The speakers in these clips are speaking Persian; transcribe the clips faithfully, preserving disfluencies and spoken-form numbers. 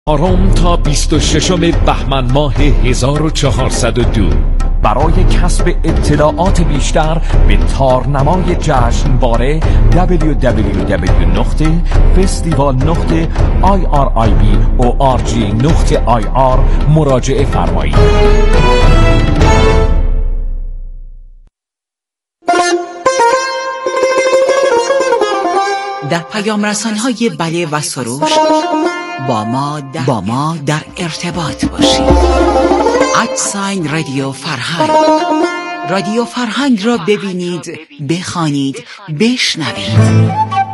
آرام تا بیست و ششم بهمن ماه هزار و چهارصد و دو. برای کسب اطلاعات بیشتر به تارنمای جشنواره دبلیو دبلیو دبلیو نقطه فستیوال نقطه آی آر آی بی او آر جی نقطه آی آر مراجعه فرمایید. در پیام رسان‌های بله و سروش با ما در, با ما در ارتباط باشید. ادساین رادیو فرهنگ. رادیو فرهنگ را ببینید، بخوانید، بشنوید.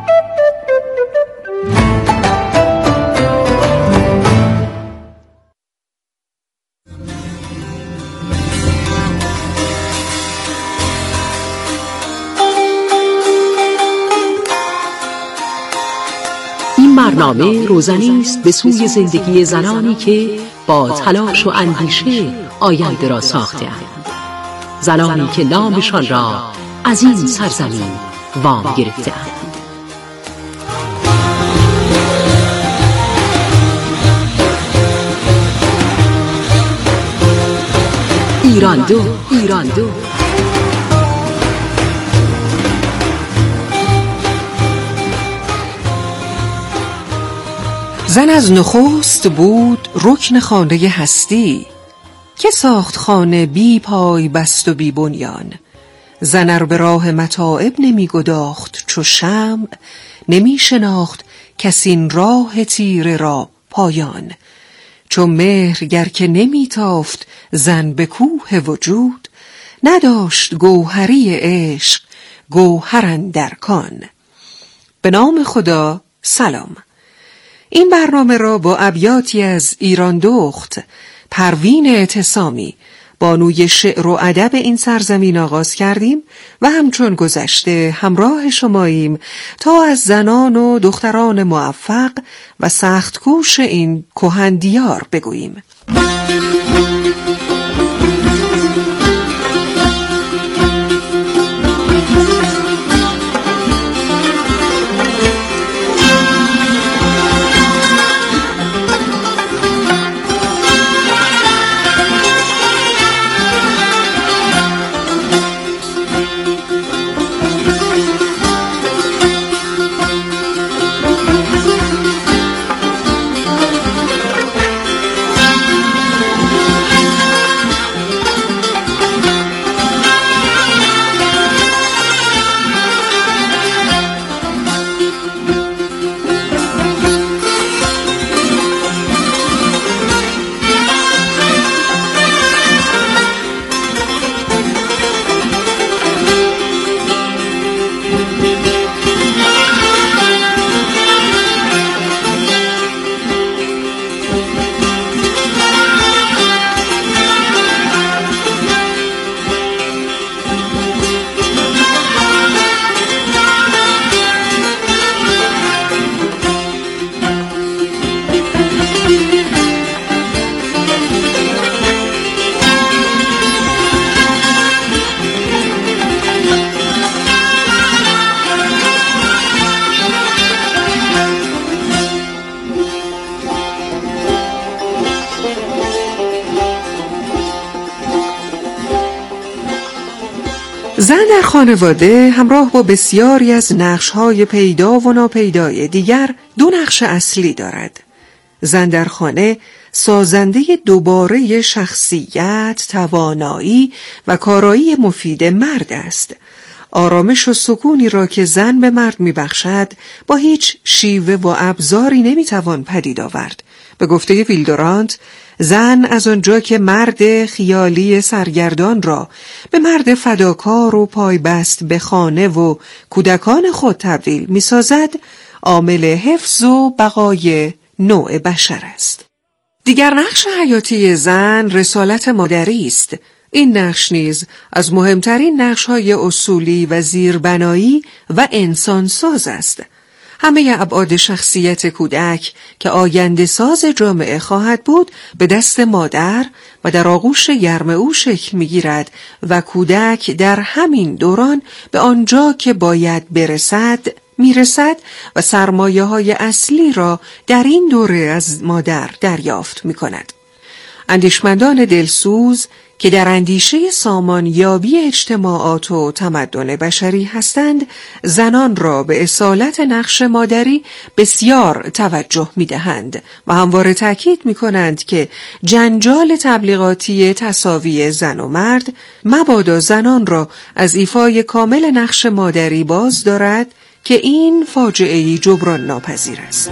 برنامه روزنی است به سوی زندگی زنانی که با تلاش و اندیشه آینده را ساخته‌اند، زنانی که نامشان را از این سرزمین وام گرفته‌اند. ایران دو، ایران دو. زن از نخست بود رکن خانه هستی، که ساخت خانه بی پای بست و بی بنیان. زن ار به راه متاعب نمی گداخت چو شمع، نمی شناخت کس این راه تیره را پایان. چو مهر گر که نمی تافت زن به کوه وجود، نداشت گوهری عشق گوهر اندر کان. به نام خدا، سلام. این برنامه را با ابیاتی از ایران دخت پروین اعتصامی، بانوی شعر و ادب این سرزمین آغاز کردیم و همچون گذشته همراه شماییم تا از زنان و دختران موفق و سخت کوش این کهن دیار بگوییم. زن در خانواده همراه با بسیاری از نقش‌های پیدا و ناپیدای دیگر دو نقش اصلی دارد. زن در خانه سازنده دوباره شخصیت، توانایی و کارایی مفید مرد است. آرامش و سکونی را که زن به مرد می‌بخشد با هیچ شیوه و ابزاری نمی‌توان پدید آورد. به گفته ویلدورانت، زن از آنجا که مرد خیالی سرگردان را به مرد فداکار و پایبست به خانه و کودکان خود تبدیل می‌سازد، عامل حفظ و بقای نوع بشر است. دیگر نقش حیاتی زن رسالت مادری است. این نقش نیز از مهمترین نقش‌های اصولی و زیربنایی و انسانساز است. همه ابعاد شخصیت کودک که آینده ساز جامعه خواهد بود به دست مادر و در آغوش گرم او شکل می‌گیرد و کودک در همین دوران به آنجا که باید برسد میرسد و سرمایه های اصلی را در این دوره از مادر دریافت می کند. اندیشمندان دلسوز که در اندیشه سامانیابی اجتماعات و تمدن بشری هستند، زنان را به اصالت نقش مادری بسیار توجه می دهند و همواره تأکید می کنند که جنجال تبلیغاتی تساوی زن و مرد مبادا زنان را از ایفای کامل نقش مادری باز دارد که این فاجعه‌ای جبران ناپذیر است.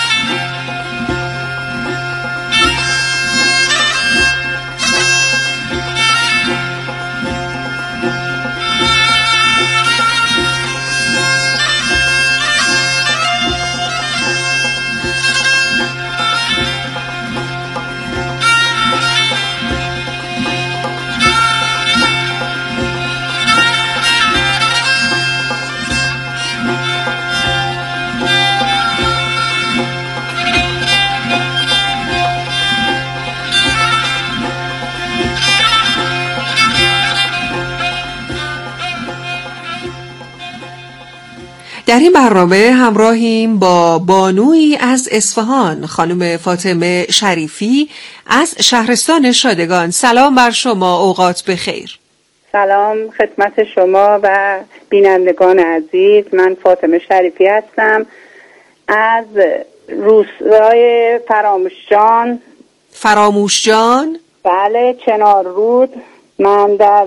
در این برنامه همراهیم با بانویی از اصفهان، خانم فاطمه شریفی از شهرستان شادگان. سلام بر شما، اوقات بخیر. سلام خدمت شما و بینندگان عزیز. من فاطمه شریفی هستم از روستای فراموشجان. فراموشجان؟ بله، چنار رود. من در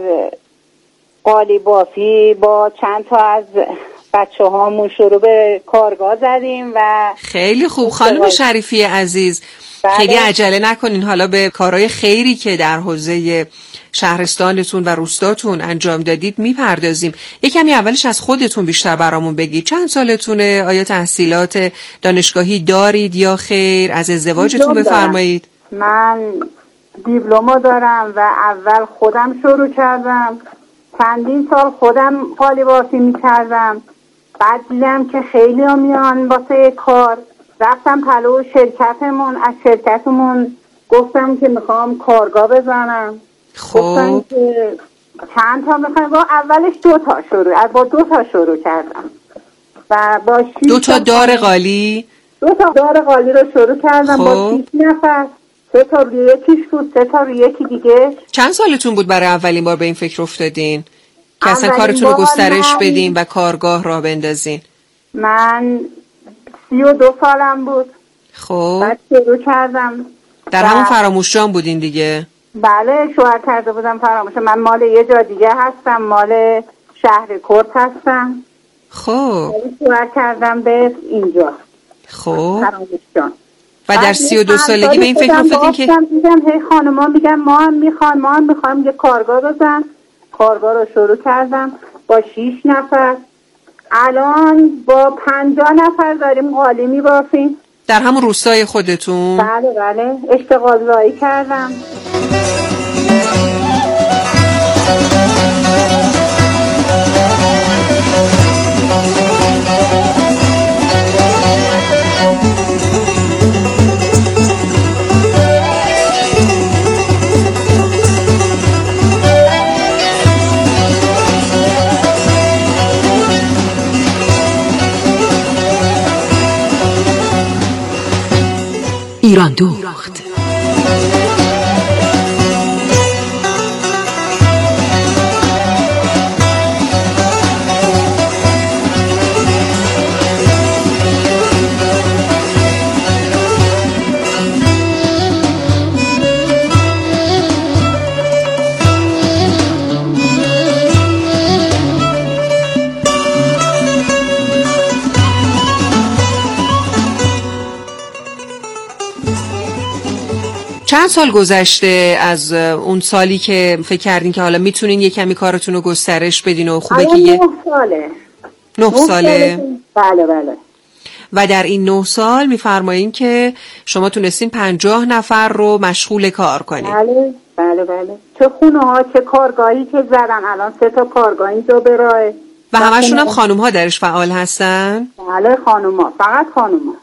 قالیبافی با چند تا از بچه هامون شروع به کارگاه زدیم و خیلی خوب. خانم شریفی عزیز، بله. خیلی عجله نکنین، حالا به کارهای خیری که در حوزه شهرستانتون و روستاتون انجام دادید میپردازیم. یک کمی اولش از خودتون بیشتر برامون بگید. چند سالتونه؟ آیا تحصیلات دانشگاهی دارید یا خیر؟ از ازدواجتون بفرمایید. من دیپلم دارم و اول خودم شروع کردم، چندین سال خودم قالیبافی میکردم. بعد دیدم که خیلی ها میان واسه کار، رفتم پلو شرکتمون، از شرکتمون گفتم که میخوام کارگاه بزنم. خب گفتم که چند تا میخوام، با اولش دو تا شروع با دو تا شروع کردم و با شیش دو تا دار قالی دو تا دار قالی رو شروع کردم. خب. با شیش نفر، سه تا روی یکیش بود، سه تا روی یکی دیگه. چند سالتون بود برای اولین بار به این فکر افتادین که اصلا کارتون رو گسترش بدین و کارگاه را بندازین؟ من سی و دو سالم بود. خب بعد شروع کردم. در همون فراموشجان بودین دیگه؟ بله، شوهر کرده بودم فراموشجان. من مال یه جا دیگه هستم، مال شهر کرد هستم. خب شوهر کردم به اینجا. خب فراموشجان. و در سی و دو سالگی به این فکر افتادین که دیدم هی خانما میگن ما هم میخوام ما هم میخوام یه کارگاه بزن. کارگاه رو شروع کردم با شیش نفر. الان با پنجاه نفر داریم قالی میبافیم. در همون روستای خودتون؟ بله بله، اشتغال زایی کردم. ایران دوخت. چند سال گذشته از اون سالی که فکر کردین که حالا میتونین یه کمی کارتون رو گسترش بدین و خوبه که یه نه ساله نه ساله بله بله. و در این نه سال میفرمایین که شما تونستین پنجاه نفر رو مشغول کار کنین. بله بله بله. چه خونه ها چه کارگاهی که زدن. الان سه تا کارگاه اینجا به راه و همشون هم خانوم ها درش فعال هستن؟ بله خانوم ها، فقط خانوم ها.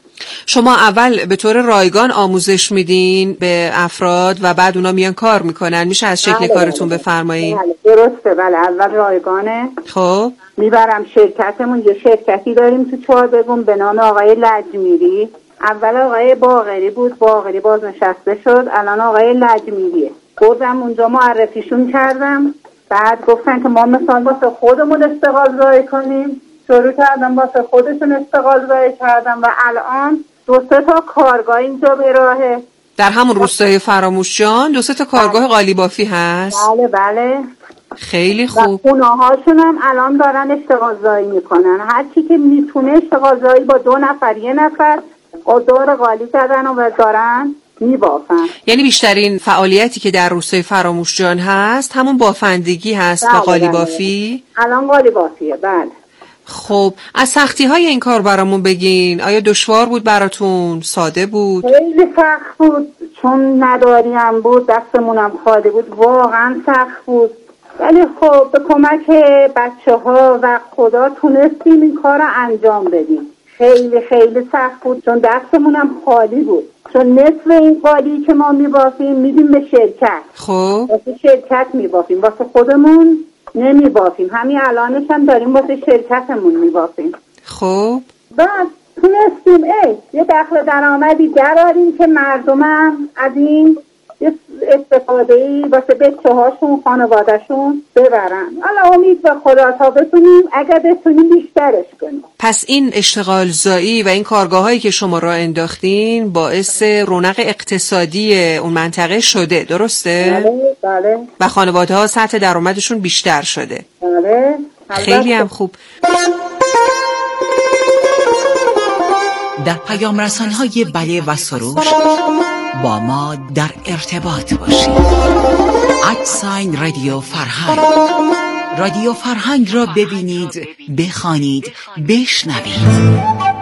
شما اول به طور رایگان آموزش میدین به افراد و بعد اونا میان کار میکنن؟ میشه از شکل بله کارتون بله. بفرمایید؟ بله درسته. بله اول رایگانه. خب میبرم شرکتمون، یه شرکتی داریم تو چهاربگون به نام آقای لجمیری. اول آقای باقری بود، باقری بازنشسته شد، الان آقای لجمیریه. بردم اونجا معرفیشون کردم، بعد گفتن که ما مثلا واسه خودمون استقلال زایی کنیم. شروع کردم واسه خودشون استقلال زایی کردم و الان دو سه تا کارگاه اینجا به راهه. در همون روستای فراموشجان دو سه تا کارگاه قالیبافی هست؟ بله بله. خیلی و خوب. خونه هاشون هم الان دارن اشتغال زایی میکنن. هر کی که میتونه اشتغال زایی با دو نفر یه نفر دور قالی کردن و دارن میبافن. یعنی بیشترین فعالیتی که در روستای فراموشجان هست همون بافندگی هست و قالیبافی؟ الان قالیبافیه. بله. خب از سختی های این کار برامون بگین. آیا دشوار بود براتون؟ ساده بود؟ خیلی سخت بود، چون نداریم بود، دستمونم خالی بود، واقعا سخت بود. ولی خب به کمک بچه ها و خدا تونستیم این کار رو انجام بدیم. خیلی خیلی سخت بود چون دستمونم خالی بود، چون نصف این قالی که ما میبافیم میدیم به شرکت. خب واسه شرکت میبافیم، واسه خودمون نمیبافیم. همین الانش هم داریم واسه شرکتمون میبافیم. خب بعد تونستیم ای یه دخل درآمدی دراریم که مردمم از این استفاده‌ای واسه بچه هاشون خانوادهشون ببرن. حالا امید به خدا تا بتونیم، اگر بتونیم بیشترش کنیم. پس این اشتغال زایی و این کارگاه هایی که شما را انداختین باعث رونق اقتصادی اون منطقه شده، درسته؟ بله بله. و خانواده ها سطح درآمدشون بیشتر شده. بله. خیلی هم خوب. در پیام رسان‌های بله و سروش با ما در ارتباط باشید. ادساین رادیو فرهنگ. رادیو فرهنگ را ببینید، بخوانید، بشنوید.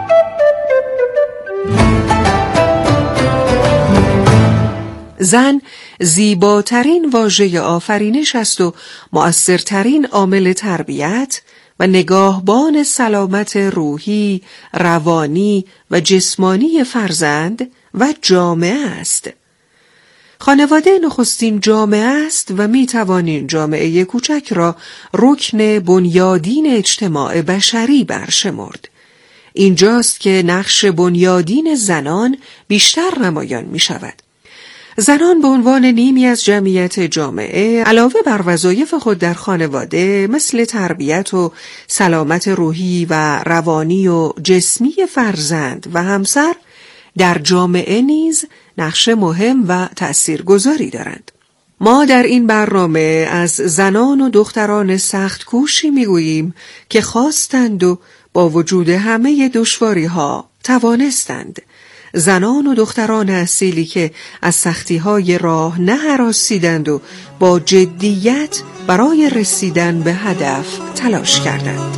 زن زیباترین واژه آفرینش است و مؤثرترین عامل تربیت و نگاهبان سلامت روحی، روانی و جسمانی فرزند و جامعه است. خانواده نخستین جامعه است و می توانیم جامعه کوچک را رکن بنیادین اجتماع بشری برشمرد. اینجاست که نقش بنیادین زنان بیشتر نمایان می شود. زنان به عنوان نیمی از جمعیت جامعه علاوه بر وظایف خود در خانواده مثل تربیت و سلامت روحی و روانی و جسمی فرزند و همسر در جامعه نیز نقش مهم و تأثیرگذاری دارند. ما در این برنامه از زنان و دختران سخت کوشی میگوییم که خواستند و با وجود همه دشواری ها توانستند. زنان و دختران اصیلی که از سختی‌های راه نهراسیدند و با جدیت برای رسیدن به هدف تلاش کردند.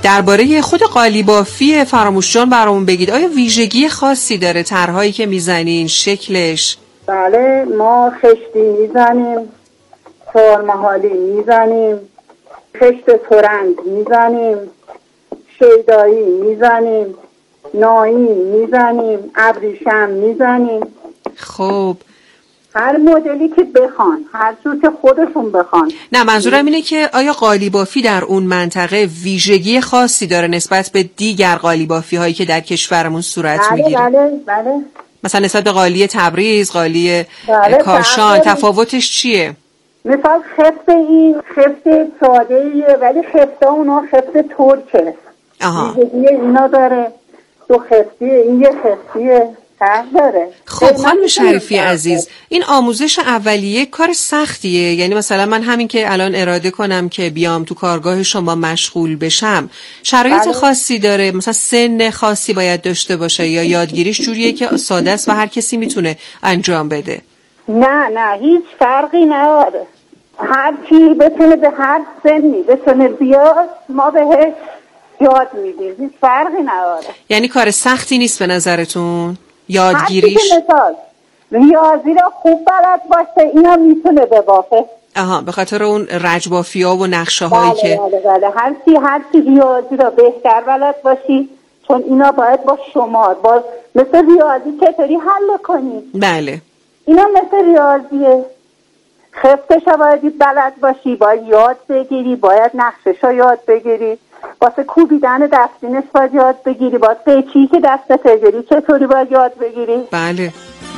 درباره خود قالیبافی فراموش جان برامون بگید. آیا ویژگی خاصی داره طرحهایی که میزنین، شکلش؟ بله، ما خشتی میزنیم، سرمحالی میزنیم، خشت ترنگ میزنیم، شیدایی میزنیم، نایی میزنیم، ابریشم میزنیم. خب هر مدلی که بخوان، هر جور که خودشون بخوان. نه، منظورم اینه که آیا قالیبافی در اون منطقه ویژگی خاصی داره نسبت به دیگر قالیبافی هایی که در کشورمون صورت بله میگیره؟ بله بله. مثلا نسبت به قالی تبریز، قالی بله، کاشان، بله. تفاوتش چیه؟ مثال خفت این خفت ساده ایه، ولی خفته اونا خفت ترکه. آها. ویژگی اینا داره. دو خفتیه، این یه خفتیه، فرق داره. خب خانم شریفی عزیز، این آموزش اولیه کار سختیه؟ یعنی مثلا من همین که الان اراده کنم که بیام تو کارگاه شما مشغول بشم، شرایط بله. خاصی داره؟ مثلا سن خاصی باید داشته باشه یا یادگیریش جوریه که ساده است و هر کسی میتونه انجام بده؟ نه نه، هیچ فرقی نداره. هر کی بتونه به هر سنی بتونه بیاد، ما بهش یاد میدیم. هیچ فرقی نداره. یعنی کار سختی نیست به نظرتون یادگیریش؟ هر کی که مثال ریاضی را خوب بلد باشه، اینا میتونه ببافه. آها، به خاطر اون رجبافیا و نقشه هایی بله که بله بله. هر کی هر کی ریاضی را بهتر بلد باشی، چون اینا باید با شمار، باز مثل ریاضی چطوری حل کنی. بله. اینا مثل ریاضیه. خفتش ها باید بلد باشی، باید یاد بگیری، باید نقشش ها یاد بگیری، واسه کوبیدن دستینش باید یاد بگیری، باید قیچی که دست تگری چطوری باید یاد بگیری. بله.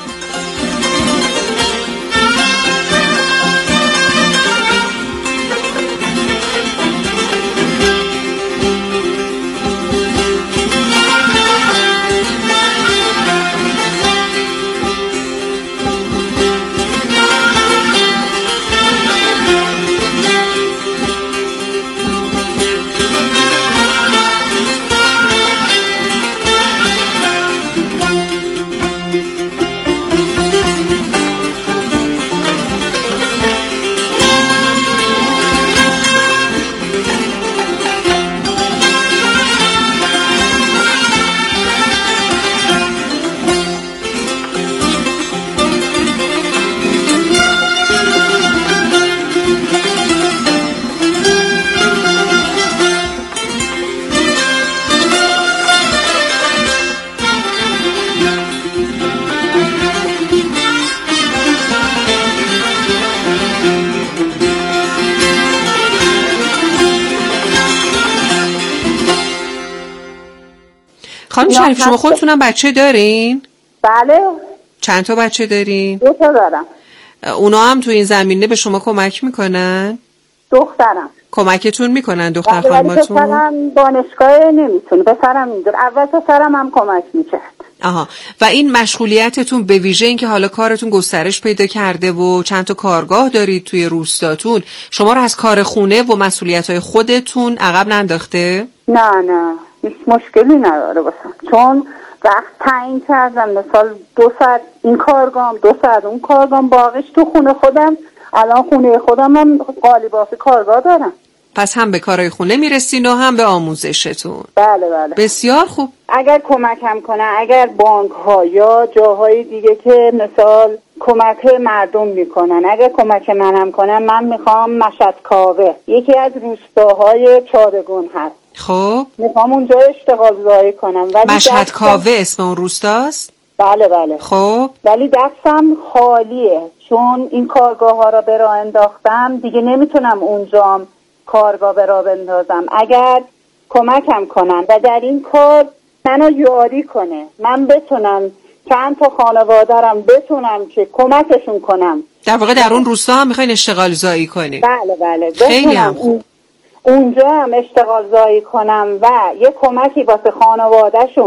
خانم شریف، شما خودتونم بچه دارین؟ بله. چند تا بچه دارین؟ دو تا دارم. اونا هم تو این زمینه به شما کمک میکنن؟ دخترم. کمکتون میکنن دختر بله، خانماتون؟ پسرم دانشگاه نمیتونه. پسرم اینجور. اول پسرم هم کمک میکرد. آها. و این مشغولیتتون به ویژه این که حالا کارتون گسترش پیدا کرده و چند تا کارگاه دارید توی روستاتون، شما رو از کار خونه و مسئولیت‌های خودتون عقب ننداخته؟ نه نه، هیچ مشکلی نداره واسم. چون وقت تعیین کردم، مثال دو ساعت این کارگام، دو ساعت اون کارگام، باقیش تو خونه خودم. الان خونه خودم هم قالیبافی کارگاه دارم. پس هم به کارهای خونه میرسین و هم به آموزشتون. بله بله. بسیار خوب. اگر کمکم کنن، اگر بانک ها یا جاهای دیگه که مثال کمک مردم میکنن، اگر کمک منم کنن، من میخوام مشهد کاوه، یکی از روستاهای چارگون هست. خب میخوام اونجا اشتغال زایی کنم. ولی مشهد کاوه اسم اون روستاست؟ بله بله. خب ولی دستم خالیه، چون این کارگاه ها را به راه انداختم، دیگه نمیتونم اونجا کارگاه به راه بندازم. اگر کمکم کنن و در این کار منو یاری کنه، من بتونم چند تا خانوادرم بتونم که کمکشون کنم. در واقع در اون روستا هم میخواین اشتغال زایی کنی؟ بله بله. خیلی هم خوب. اونجا هم اشتغال زایی کنم و یه کمکی واسه خانوادهشون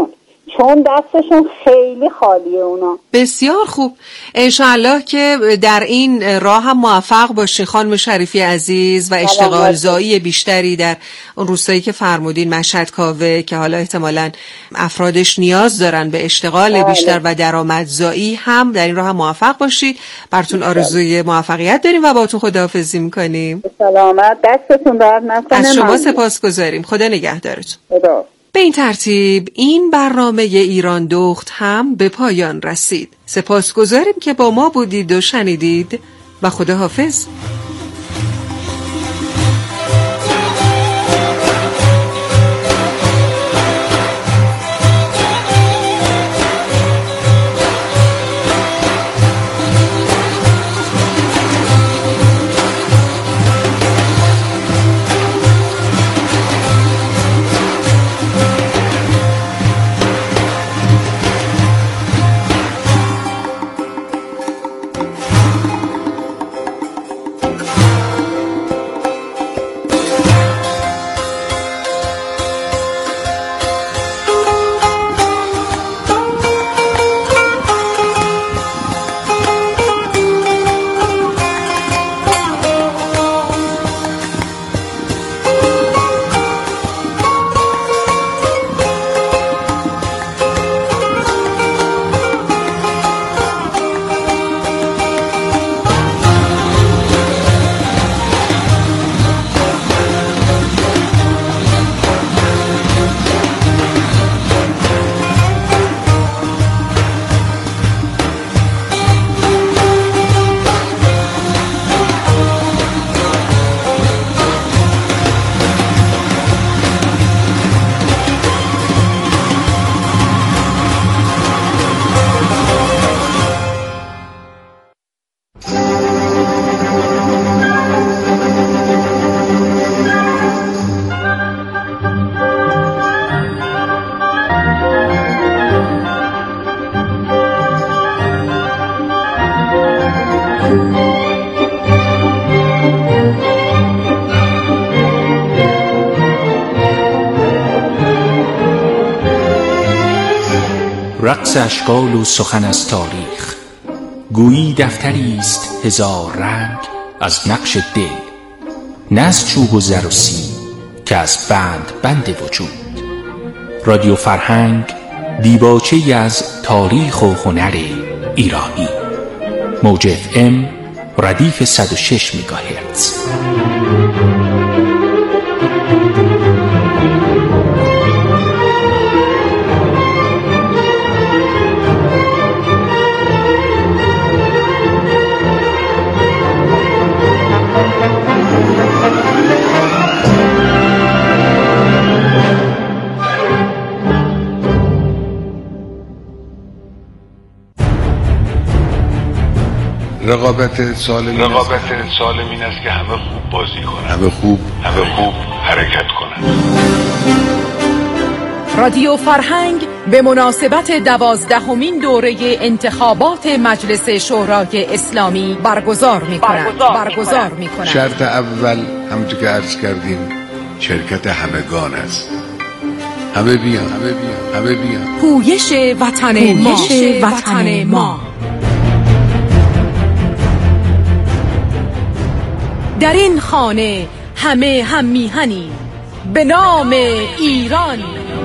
چون دستشون خیلی خالیه اونا. بسیار خوب، انشاءالله که در این راه هم موفق باشی خانم شریفی عزیز و اشتغال زایی بیشتری در اون روستایی که فرمودین مشهد کاوه که حالا احتمالاً افرادش نیاز دارن به اشتغال بیشتر و درآمدزایی هم در این راه هم موفق باشید. براتون آرزوی موفقیت داریم و باهاتون خداحافظی میکنیم. سلامت، دستتون درد نکنه. از شما سپاسگزاریم. خدا نگهدارتون. خدا. به این ترتیب این برنامه ایران دخت هم به پایان رسید. سپاسگزاریم که با ما بودید و شنیدید و خداحافظ. رقص اشکال و سخن از تاریخ، گویی دفتری است هزار رنگ از نقش دل، نه از چوب و زر و سیم که از بند بند وجود. رادیو فرهنگ دیباچه‌ای از تاریخ و هنر ایرانی. موج اف ام ردیف صد و شش مگاهرتز. رقابت سالم رقابت سالم این است که همه خوب بازی کنند، همه خوب همه خوب حرکت کنند. رادیو فرهنگ به مناسبت دوازدهمین دوره انتخابات مجلس شورای اسلامی برگزار می‌کند. برگزار می‌کند. شرط اول همونطور که عرض کردیم شرکت همگان است. همه بیان، همه بیان، همه بیان. پویش وطن ما، پویش وطن ما. در این خانه همه هم میهنی به نام ایران.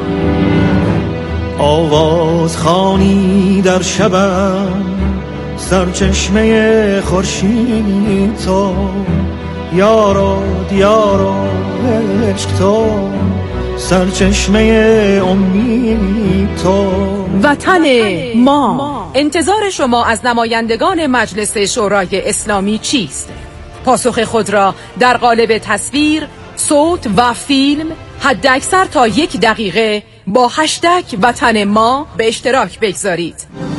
آواز خوانی در شبم سرچشمه خورشید تو، یارو دیارو عشق تو، سرچشمه امید تو. وطن ما. انتظار شما از نمایندگان مجلس شورای اسلامی چیست؟ پاسخ خود را در قالب تصویر، صوت و فیلم حداکثر تا یک دقیقه با هشتگ وطن ما به اشتراک بگذارید.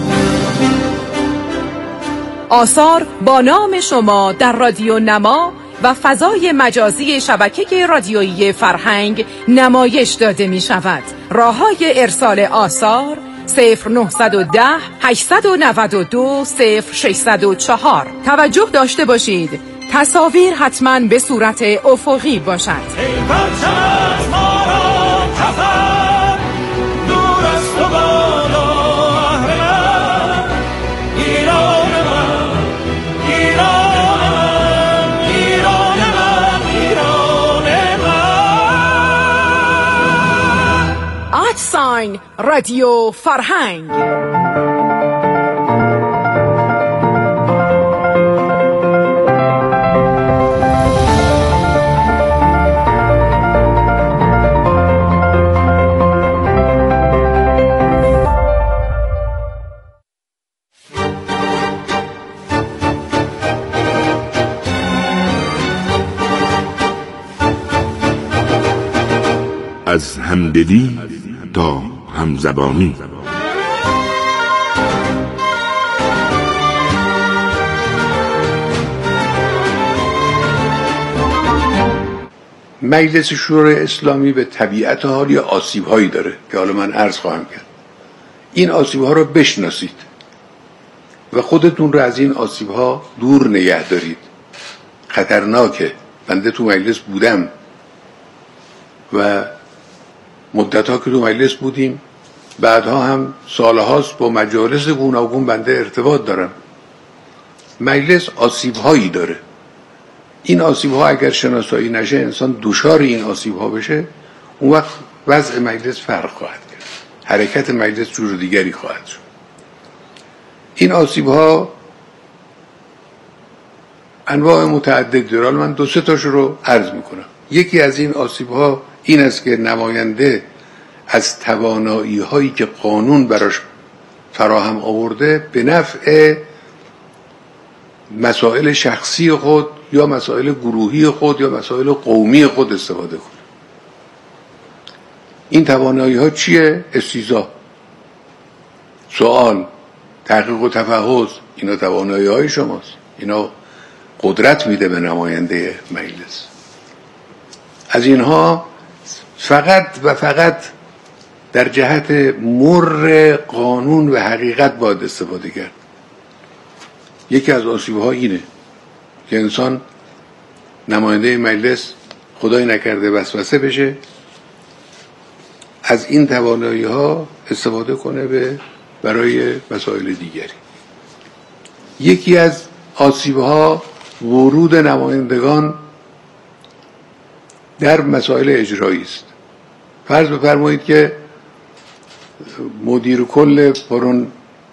آثار با نام شما در رادیو نما و فضای مجازی شبکه رادیویی فرهنگ نمایش داده می شود. راه‌های ارسال آثار صفر نهصد و ده هشتصد و نود و دو صفر ششصد و چهار. توجه داشته باشید تصاویر حتما به صورت افقی باشد. ای پرچمت ما را کفن، دور از تو ادساین رادیو فرهنگ. از همدلی تا همزبانی. مجلس شورای اسلامی به طبیعت حال یه آسیب هایی داره که حالا من عرض خواهم کرد. این آسیب ها رو بشناسید و خودتون رو از این آسیب ها دور نگه دارید. خطرناکه. بنده تو مجلس بودم و مدت ها که تو مجلس بودیم، بعدها هم سالهاست با مجالس گوناگون بنده ارتباط دارم. مجلس آسیب هایی داره. این آسیب ها اگر شناسایی نشه، انسان دچار این آسیب ها بشه، اون وقت وضع مجلس فرق خواهد کرد، حرکت مجلس جور دیگری خواهد شد. این آسیب ها انواع متعدد داره. من دو سه تاشو رو عرض میکنم. یکی از این آسیب ها این است که نماینده از توانایی هایی که قانون براش فراهم آورده به نفع مسائل شخصی خود یا مسائل گروهی خود یا مسائل قومی خود استفاده کنه. این توانایی ها چیه؟ استیضاح، سوال، تحقیق و تفحص. اینا توانایی های شماست. اینا قدرت میده به نماینده مجلس. از اینها فقط و فقط در جهت مر قانون و حقیقت باید استفاده کرد. یکی از آسیب‌ها اینه که انسان نماینده مجلس خدای نکرده وسوسه بشه، از این توانایی‌ها استفاده کنه به برای مسائل دیگری. یکی از آسیب‌ها ورود نمایندگان در مسائل اجرایی است. فرض بفرمایید که مدیر کل پرون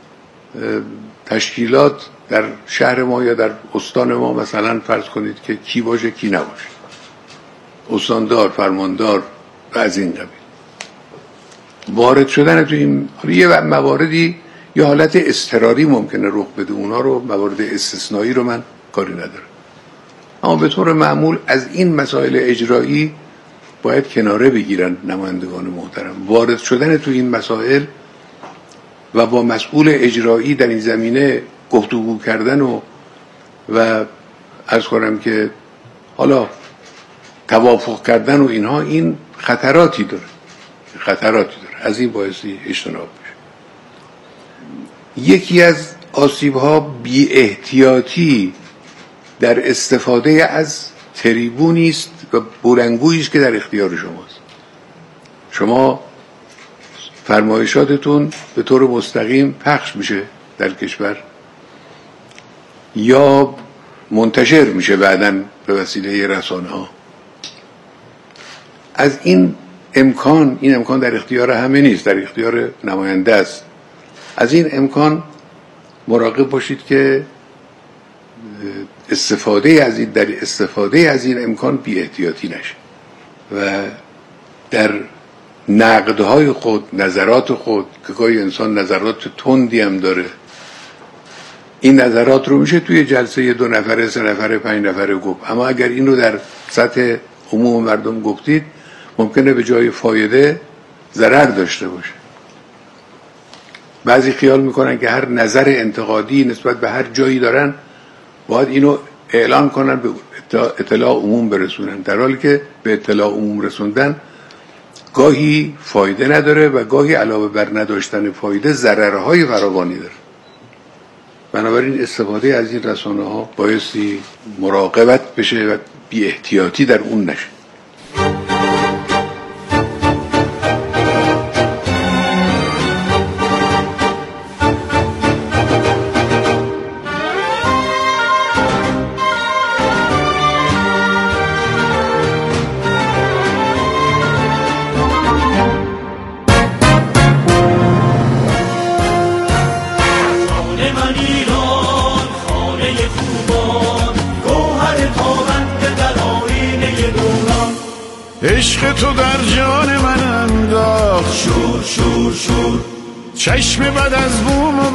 تشکیلات در شهر ما یا در استان ما مثلا فرض کنید که کی باشه کی نباشه، استاندار، فرماندار و از این قبیل. وارد شدن تو این یه مواردی یه حالت اضطراری ممکنه رخ بده، اونا رو موارد استثنایی رو من کاری ندارم، اما به طور معمول از این مسائل اجرایی باید کناره بگیرن نمایندگان محترم. وارد شدن تو این مسائل و با مسئول اجرایی در این زمینه گفتگو کردن و و عرض کنم که حالا توافق کردن و اینها، این خطراتی داره خطراتی داره از این باعثی اجتناب بشه. یکی از آسیب‌ها بی احتیاطی در استفاده از تریبونی است و بلندگویی است که در اختیار شماست. شما فرمایشاتتون به طور مستقیم پخش میشه در کشور یا منتشر میشه بعداً به وسیله رسانه ها. از این امکان این امکان در اختیار همه نیست، در اختیار نماینده است. از این امکان مراقب باشید که استفاده از این در استفاده از این امکان بی احتیاطی نشه و در نقدهای خود، نظرات خود، که گاهی انسان نظرات تندی هم داره، این نظرات رو میشه توی جلسه دو نفره، سه نفره، پنج نفره گفت، اما اگر این رو در سطح عموم مردم گفتید ممکنه به جای فایده ضرر داشته باشه. بعضی خیال میکنن که هر نظر انتقادی نسبت به هر جایی دارن باید اینو اعلان کنن، به اطلاع عموم برسونن، در حالی که به اطلاع عموم رسوندن گاهی فایده نداره و گاهی علاوه بر نداشتن فایده ضررهای فراوانی داره. بنابراین استفاده از این رسانه ها بایستی مراقبت بشه و بی احتیاطی در اون نشه. من ایران خانه خوبان گوهر تابنده در آینه دوران عشق تو در جان من انداخت شور شور شور چشم بد از بوم و